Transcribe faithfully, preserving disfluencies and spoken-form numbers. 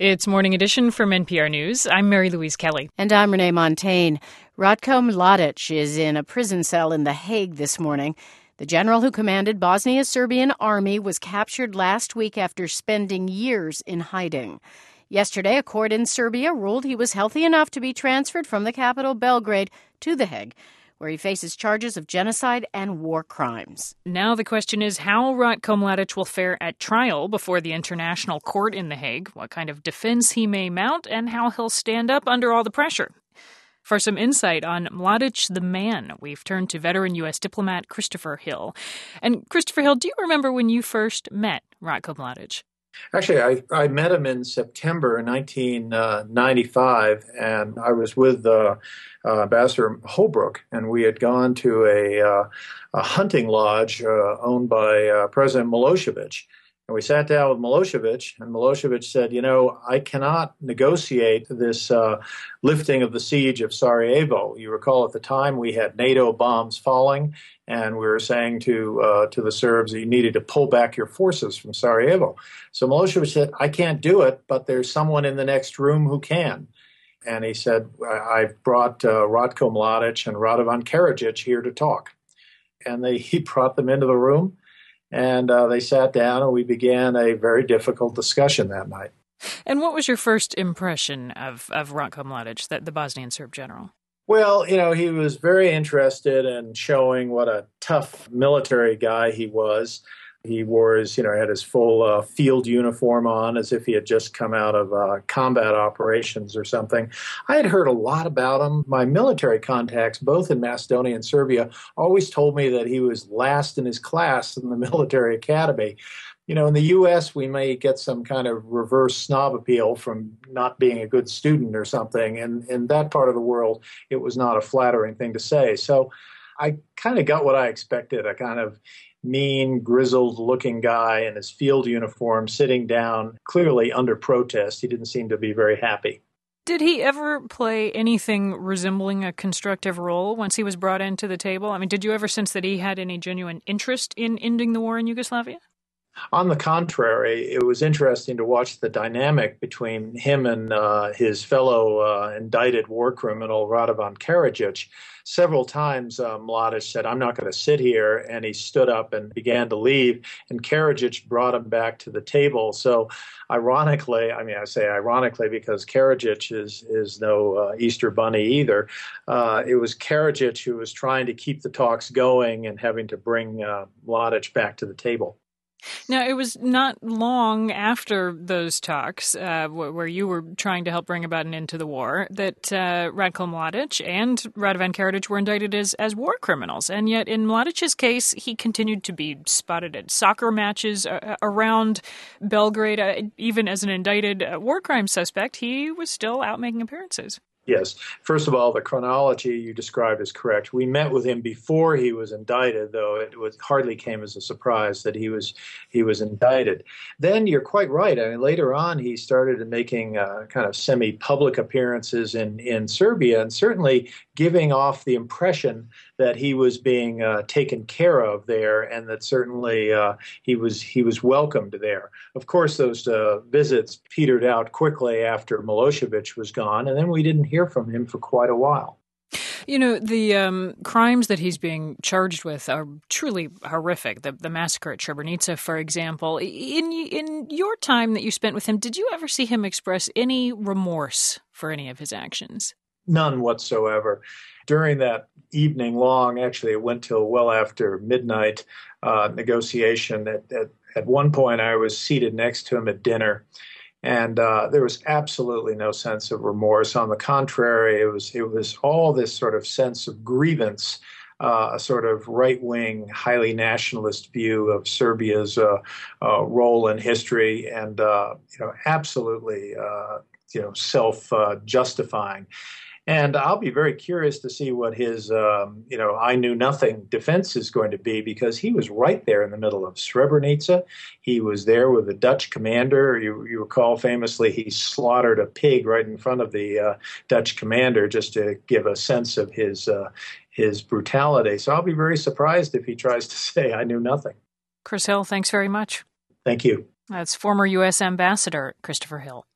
It's Morning Edition from N P R News. I'm Mary Louise Kelly. And I'm Renee Montagne. Ratko Mladic is in a prison cell in The Hague this morning. The general who commanded Bosnia's Serbian army was captured last week after spending years in hiding. Yesterday, a court in Serbia ruled he was healthy enough to be transferred from the capital, Belgrade, to The Hague, where he faces charges of genocide and war crimes. Now the question is how Ratko Mladic will fare at trial before the International Court in The Hague, what kind of defense he may mount, and how he'll stand up under all the pressure. For some insight on Mladic the man, we've turned to veteran U S diplomat Christopher Hill. And Christopher Hill, do you remember when you first met Ratko Mladic? Actually, I, I met him in September nineteen ninety-five, and I was with uh, uh, Ambassador Holbrooke, and we had gone to a, uh, a hunting lodge uh, owned by uh, President Milosevic. And we sat down with Milosevic, and Milosevic said, you know, I cannot negotiate this uh, lifting of the siege of Sarajevo. You recall at the time we had NATO bombs falling, and we were saying to uh, to the Serbs that you needed to pull back your forces from Sarajevo. So Milosevic said, I can't do it, but there's someone in the next room who can. And he said, I've brought uh, Ratko Mladic and Radovan Karadzic here to talk. And they, he brought them into the room. And uh, they sat down, and we began a very difficult discussion that night. And what was your first impression of, of Ratko Mladic, the, the Bosnian Serb general? Well, you know, he was very interested in showing what a tough military guy he was. He wore his, you know, had his full uh, field uniform on as if he had just come out of uh, combat operations or something. I had heard a lot about him. My military contacts, both in Macedonia and Serbia, always told me that he was last in his class in the military academy. You know, in the U S, we may get some kind of reverse snob appeal from not being a good student or something. And in that part of the world, it was not a flattering thing to say. So I kind of got what I expected, a kind of mean, grizzled-looking guy in his field uniform sitting down, clearly under protest. He didn't seem to be very happy. Did he ever play anything resembling a constructive role once he was brought into the table? I mean, did you ever sense that he had any genuine interest in ending the war in Yugoslavia? On the contrary, it was interesting to watch the dynamic between him and uh, his fellow uh, indicted war criminal, Radovan Karadzic. Several times, uh, Mladic said, I'm not going to sit here, and he stood up and began to leave, and Karadzic brought him back to the table. So, ironically, I mean, I say ironically because Karadzic is, is no uh, Easter bunny either, uh, it was Karadzic who was trying to keep the talks going and having to bring uh, Mladic back to the table. Now, it was not long after those talks, uh, where you were trying to help bring about an end to the war, that uh, Ratko Mladic and Radovan Karadzic were indicted as, as war criminals. And yet, in Mladic's case, he continued to be spotted at soccer matches uh, around Belgrade. Uh, even as an indicted uh, war crime suspect, he was still out making appearances. Yes. First of all, the chronology you described is correct. We met with him before he was indicted, though it was, hardly came as a surprise that he was he was indicted. Then you're quite right. I mean, later on, he started making uh, kind of semi-public appearances in, in Serbia, and certainly giving off the impression that he was being uh, taken care of there, and that certainly uh, he was he was welcomed there. Of course, those uh, visits petered out quickly after Milosevic was gone, and then we didn't hear from him for quite a while. You know, the um, crimes that he's being charged with are truly horrific. The, the massacre at Srebrenica, for example. In in your time that you spent with him, did you ever see him express any remorse for any of his actions? None whatsoever. During that evening long, actually it went till well after midnight uh, negotiation. At, at, at one point I was seated next to him at dinner, and uh, there was absolutely no sense of remorse. On the contrary, it was it was all this sort of sense of grievance, uh, a sort of right-wing, highly nationalist view of Serbia's uh, uh, role in history, and uh, you know, absolutely uh, you know, self-justifying. Uh, And I'll be very curious to see what his, um, you know, I knew nothing defense is going to be, because he was right there in the middle of Srebrenica. He was there with the Dutch commander. You, you recall famously he slaughtered a pig right in front of the uh, Dutch commander just to give a sense of his uh, his brutality. So I'll be very surprised if he tries to say I knew nothing. Chris Hill, thanks very much. Thank you. That's former U S Ambassador Christopher Hill.